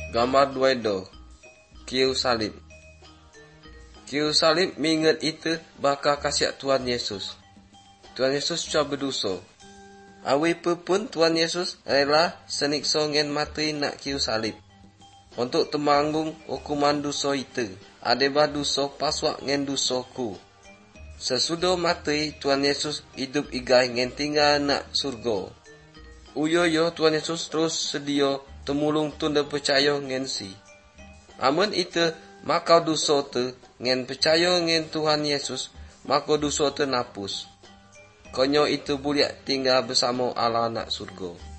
Gambar 2 kiu salib. Kiu salib mengingat itu bakal kasihat Tuhan Yesus. Tuhan Yesus sudah berdosa. Awi pun Tuhan Yesus rela seniksa ngen mati nak kiu salib. Untuk temanggung hukuman dosa itu. Adebah dosa paswak ngen dosaku. Sesudah mati Tuhan Yesus hidup igai ngen tinggal nak surga. Uyo Tuhan Yesus terus sedia temulung tunda percaya ngen si. Amun itu maka dosa tu ngen percaya ngen Tuhan Yesus, maka dosa tu napus. Konyo itu boleh tinggal bersama Allah nak surga.